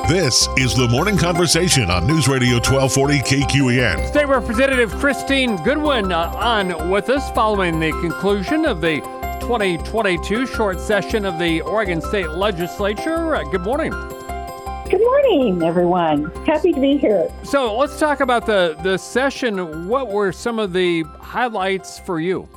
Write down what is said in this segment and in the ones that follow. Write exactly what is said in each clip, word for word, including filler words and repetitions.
This is the Morning Conversation on News Radio twelve forty K Q E N. State Representative Christine Goodwin uh, on with us following the conclusion of the twenty twenty-two short session of the Oregon State Legislature. Uh, good morning. Good morning, everyone. Happy to be here. So let's talk about the, the session. What were some of the highlights for you?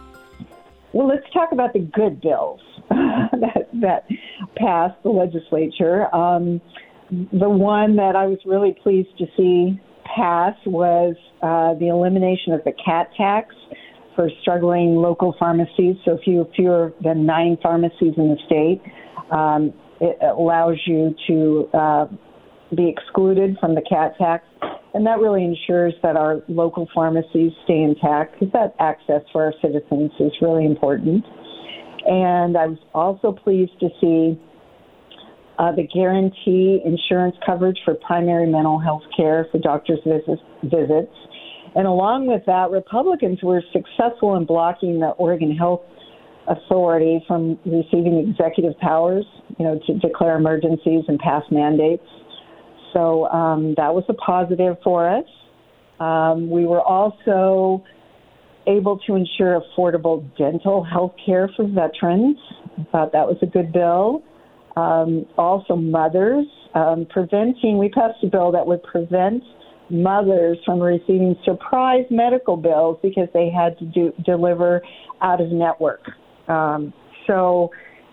Well, let's talk about the good bills that, that passed the legislature. Um, the one that I was really pleased to see pass was uh, the elimination of the cat tax for struggling local pharmacies. So few, fewer than nine pharmacies in the state. Um, it allows you to uh, be excluded from the cat tax. And that really ensures that our local pharmacies stay intact, because that access for our citizens is really important. And I was also pleased to see uh, the guarantee insurance coverage for primary mental health care for doctors' visits. visits. And along with that, Republicans were successful in blocking the Oregon Health Authority from receiving executive powers, you know, to declare emergencies and pass mandates. So um, that was a positive for us. Um, we were also able to ensure affordable dental health care for veterans. I thought that was a good bill. Um, also mothers, um, preventing, we passed a bill that would prevent mothers from receiving surprise medical bills because they had to do, deliver out of network. Um, so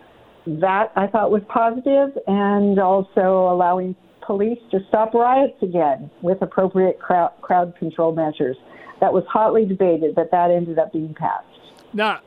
that I thought was positive, and also allowing police to stop riots again with appropriate crowd, crowd control measures. That was hotly debated, but that ended up being passed. Now,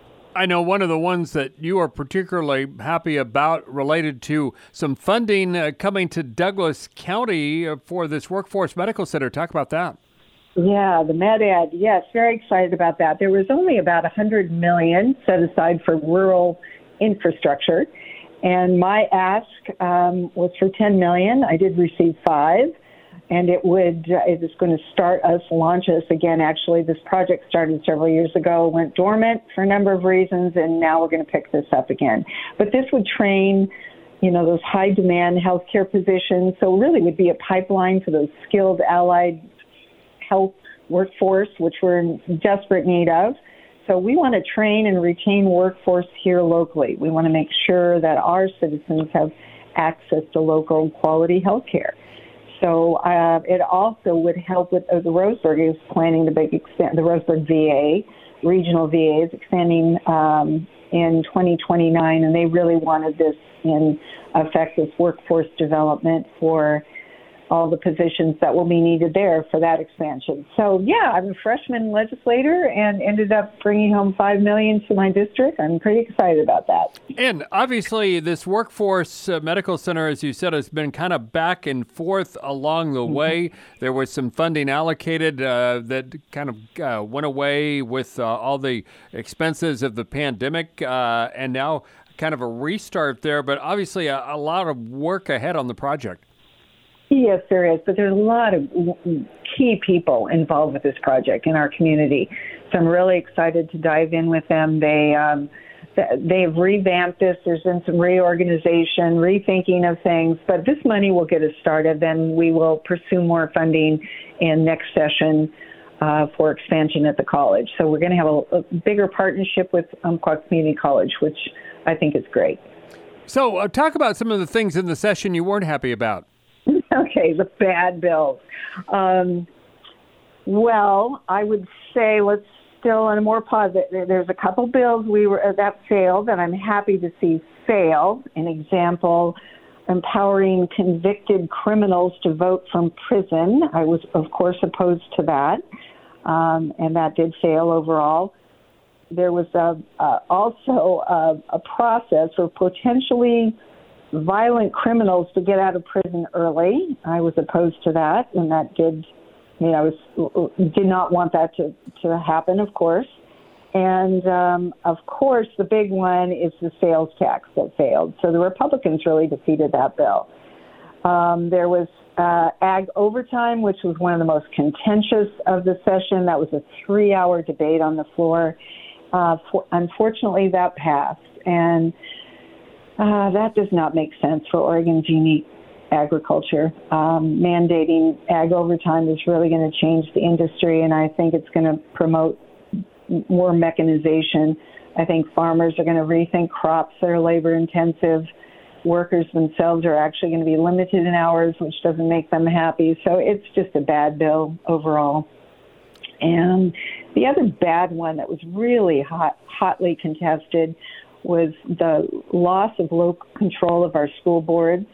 I know one of the ones that you are particularly happy about related to some funding uh, coming to Douglas County for this Workforce Medical Center. Talk about that. Yeah, the MedEd. Yes, very excited about that. There was only about one hundred million dollars set aside for rural infrastructure. And my ask um, was for ten million dollars. I did receive five, and it would uh, it is going to start us, launch us again. Actually, this project started several years ago, went dormant for a number of reasons, and now we're going to pick this up again. But this would train, you know, those high demand healthcare positions. So really would be a pipeline for those skilled allied health workforce, which we're in desperate need of. So we want to train and retain workforce here locally. We want to make sure that our citizens have access to local quality health care. So uh, it also would help with uh, the Roseburg is planning the big expand the Roseburg V A, regional V A is expanding um, in twenty twenty-nine, and they really wanted this in effect as workforce development for all the positions that will be needed there for that expansion. So, yeah, I'm a freshman legislator and ended up bringing home five million dollars to my district. I'm pretty excited about that. And obviously, this Workforce uh, Medical Center, as you said, has been kind of back and forth along the mm-hmm. way. There was some funding allocated uh, that kind of uh, went away with uh, all the expenses of the pandemic, uh, and now kind of a restart there, but obviously a, a lot of work ahead on the project. Yes, there is, but there's a lot of key people involved with this project in our community. So I'm really excited to dive in with them. They, um, they've revamped this. There's been some reorganization, rethinking of things, but this money will get us started. Then we will pursue more funding in next session uh, for expansion at the college. So we're going to have a, a bigger partnership with Umpqua Community College, which I think is great. So uh, talk about some of the things in the session you weren't happy about. Okay, the bad bills. Um, well, I would say let's still on a more positive. There's a couple bills we were that failed that I'm happy to see fail. An example, empowering convicted criminals to vote from prison. I was, of course, opposed to that, um, and that did fail overall. There was a, uh, also a, a process for potentially violent criminals to get out of prison early. I was opposed to that, and that did, you know, I was, did not want that to, to happen, of course. And, um, of course, the big one is the sales tax that failed. So the Republicans really defeated that bill. Um, there was uh, ag overtime, which was one of the most contentious of the session. That was a three-hour debate on the floor. Uh, for, unfortunately, that passed. And Uh, that does not make sense for Oregon's unique agriculture. Um, mandating ag overtime is really going to change the industry, and I think it's going to promote more mechanization. I think farmers are going to rethink crops that are labor intensive. Workers themselves are actually going to be limited in hours, which doesn't make them happy. So it's just a bad bill overall. And the other bad one that was really hot, hotly contested was the loss of local control of our school boards.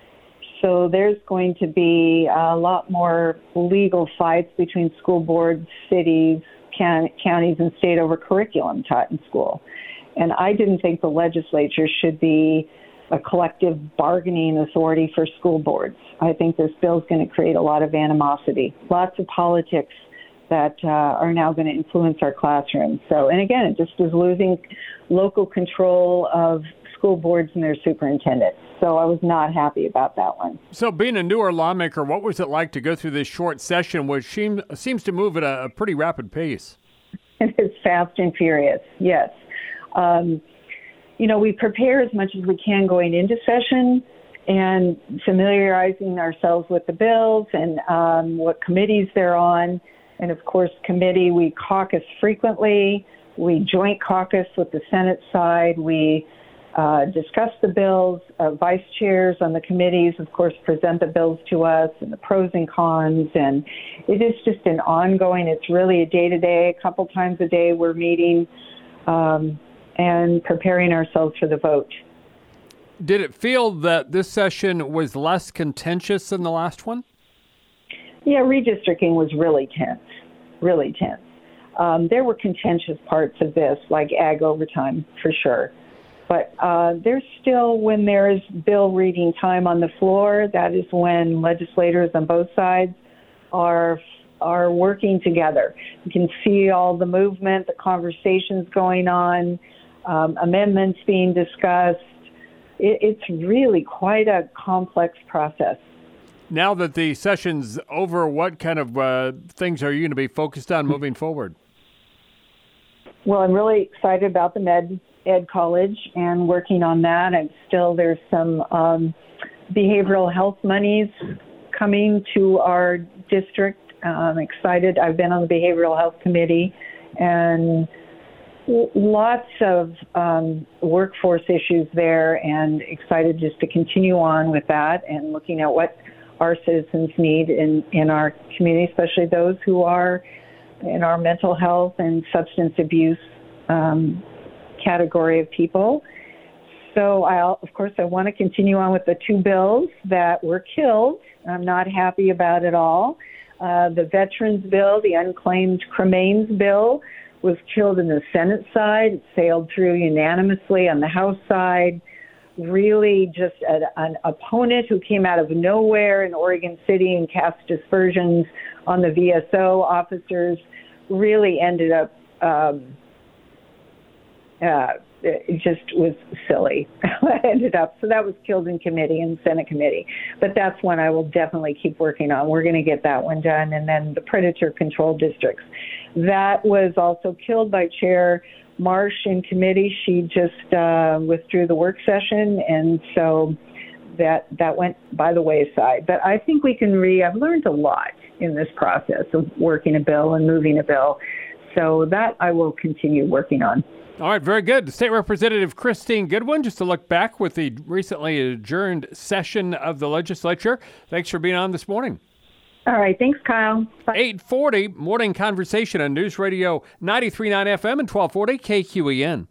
So there's going to be a lot more legal fights between school boards, cities, can, counties, and state over curriculum taught in school. And I didn't think the legislature should be a collective bargaining authority for school boards. I think this bill is going to create a lot of animosity, lots of politics that uh, are now going to influence our classrooms. So, and again, it just is losing local control of school boards and their superintendents. So I was not happy about that one. So being a newer lawmaker, what was it like to go through this short session, which seem, seems to move at a, a pretty rapid pace? It is fast and furious, yes. Um, you know, we prepare as much as we can going into session and familiarizing ourselves with the bills and um, what committees they're on. And, of course, committee, we caucus frequently. We joint caucus with the Senate side. We uh, discuss the bills. Uh, vice chairs on the committees, of course, present the bills to us and the pros and cons. And it is just an ongoing, it's really a day-to-day, a couple times a day we're meeting um, and preparing ourselves for the vote. Did it feel that this session was less contentious than the last one? Yeah, redistricting was really tense, really tense. Um, there were contentious parts of this, like ag overtime, for sure. But uh, there's still, when there is bill reading time on the floor, that is when legislators on both sides are are working together. You can see all the movement, the conversations going on, um, amendments being discussed. It, it's really quite a complex process. Now that the session's over, what kind of uh, things are you going to be focused on moving forward? Well, I'm really excited about the Med Ed College and working on that. And still, there's some um, behavioral health monies coming to our district. Uh, I'm excited. I've been on the behavioral health committee, and lots of um, workforce issues there, and excited just to continue on with that and looking at what our citizens need in, in our community, especially those who are in our mental health and substance abuse um, category of people. So, I'll, of course, I want to continue on with the two bills that were killed. I'm not happy about it all. Uh, the Veterans Bill, the Unclaimed Cremains Bill, was killed in the Senate side. It sailed through unanimously on the House side. Really just a, an opponent who came out of nowhere in Oregon City and cast aspersions on the V S O officers really ended up, um, uh, it just was silly. ended up, so that was killed in committee, in Senate committee. But that's one I will definitely keep working on. We're going to get that one done. And then the predator control districts. That was also killed by Chair Marsh in committee. She just uh, withdrew the work session, and so that that went by the wayside. But I think we can re. I've learned a lot in this process of working a bill and moving a bill, so that I will continue working on. All right, very good. State Representative Christine Goodwin, just to look back with the recently adjourned session of the legislature. Thanks for being on this morning. All right. Thanks, Kyle. Bye. eight forty, Morning Conversation on News Radio ninety-three point nine F M and twelve forty K Q E N.